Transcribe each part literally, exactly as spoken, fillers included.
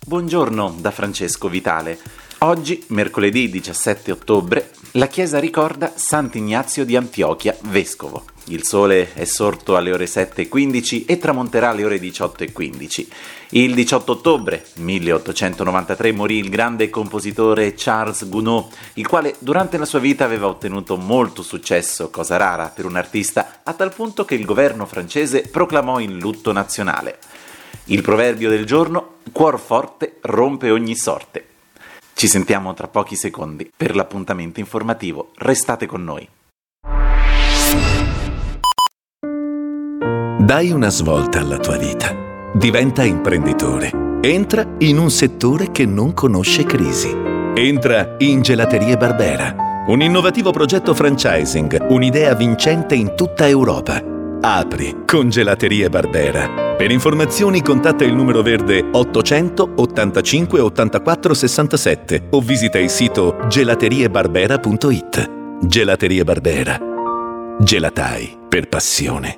Buongiorno da Francesco Vitale. Oggi, mercoledì diciassette ottobre, la Chiesa ricorda Sant'Ignazio di Antiochia, vescovo. Il sole è sorto alle ore sette e quindici e tramonterà alle ore diciotto e quindici. Il diciotto ottobre milleottocentonovantatré morì il grande compositore Charles Gounod, il quale durante la sua vita aveva ottenuto molto successo, cosa rara per un artista, a tal punto che il governo francese proclamò il lutto nazionale. Il proverbio del giorno: cuor forte rompe ogni sorte. Ci sentiamo tra pochi secondi per l'appuntamento informativo. Restate con noi. Dai una svolta alla tua vita. Diventa imprenditore. Entra in un settore che non conosce crisi. Entra in Gelaterie Barbera. Un innovativo progetto franchising, un'idea vincente in tutta Europa. Apri con Gelaterie Barbera. Per informazioni contatta il numero verde ottocento ottantacinque ottantaquattro sessantasette o visita il sito gelaterie barbera punto it. Gelaterie Barbera. Gelatai per passione.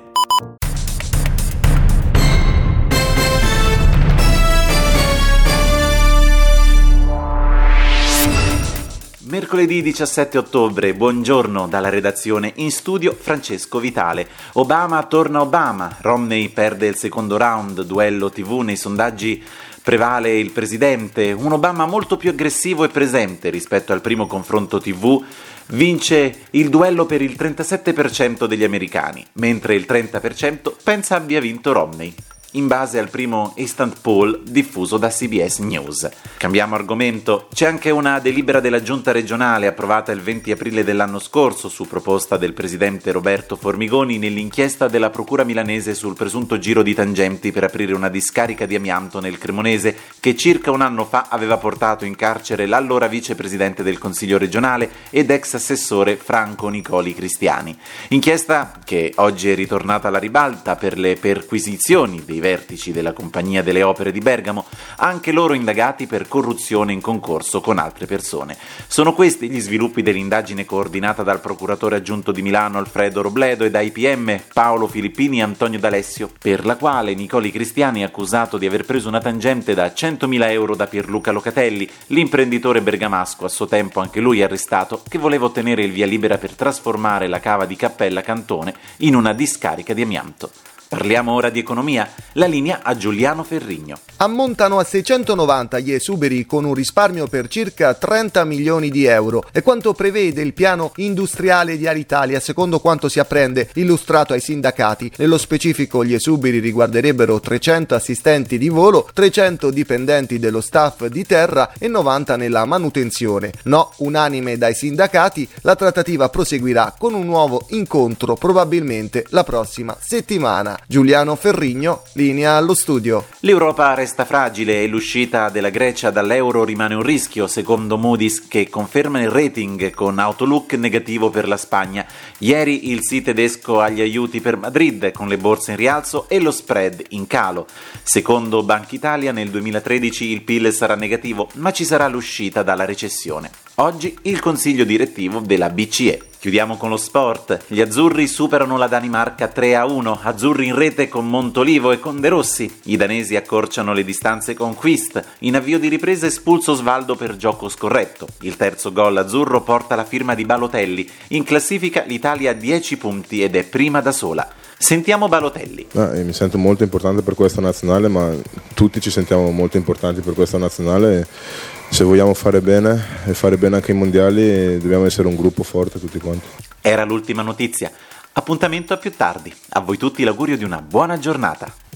Mercoledì diciassette ottobre, buongiorno dalla redazione, in studio Francesco Vitale. Obama torna Obama, Romney perde il secondo round, duello tivù, nei sondaggi prevale il presidente, un Obama molto più aggressivo e presente rispetto al primo confronto tivù, vince il duello per il trentasette per cento degli americani, mentre il trenta per cento pensa abbia vinto Romney, in base al primo instant poll diffuso da C B S News. Cambiamo argomento. C'è anche una delibera della giunta regionale approvata il venti aprile dell'anno scorso su proposta del presidente Roberto Formigoni nell'inchiesta della procura milanese sul presunto giro di tangenti per aprire una discarica di amianto nel Cremonese che circa un anno fa aveva portato in carcere l'allora vicepresidente del Consiglio regionale ed ex assessore Franco Nicoli Cristiani. Inchiesta che oggi è ritornata alla ribalta per le perquisizioni dei vertici della Compagnia delle Opere di Bergamo, anche loro indagati per corruzione in concorso con altre persone. Sono questi gli sviluppi dell'indagine coordinata dal procuratore aggiunto di Milano Alfredo Robledo e dai P M Paolo Filippini e Antonio D'Alessio, per la quale Nicoli Cristiani è accusato di aver preso una tangente da centomila euro da Pierluca Locatelli, l'imprenditore bergamasco, a suo tempo anche lui arrestato, che voleva ottenere il via libera per trasformare la cava di Cappella Cantone in una discarica di amianto. Parliamo ora di economia, la linea a Giuliano Ferrigno. Ammontano a seicentonovanta gli esuberi con un risparmio per circa trenta milioni di euro. È quanto prevede il piano industriale di Alitalia, secondo quanto si apprende illustrato ai sindacati. Nello specifico gli esuberi riguarderebbero trecento assistenti di volo, trecento dipendenti dello staff di terra e novanta nella manutenzione. No, unanime dai sindacati, la trattativa proseguirà con un nuovo incontro probabilmente la prossima settimana. Giuliano Ferrigno, linea allo studio. L'Europa resta fragile e l'uscita della Grecia dall'euro rimane un rischio, secondo Moody's, che conferma il rating con outlook negativo per la Spagna. Ieri il sì tedesco agli aiuti per Madrid, con le borse in rialzo e lo spread in calo. Secondo Banca Italia nel duemilatredici il P I L sarà negativo, ma ci sarà l'uscita dalla recessione. Oggi il consiglio direttivo della B C E. Chiudiamo con lo sport. Gli azzurri superano la Danimarca tre a uno, azzurri in rete con Montolivo e con De Rossi. I danesi accorciano le distanze con Quist. In avvio di ripresa espulso Osvaldo per gioco scorretto. Il terzo gol azzurro porta la firma di Balotelli. In classifica l'Italia ha dieci punti ed è prima da sola. Sentiamo Balotelli. Ah, mi sento molto importante per questa nazionale, ma tutti ci sentiamo molto importanti per questa nazionale. Se vogliamo fare bene e fare bene anche ai mondiali, dobbiamo essere un gruppo forte tutti quanti. Era l'ultima notizia. Appuntamento a più tardi. A voi tutti l'augurio di una buona giornata.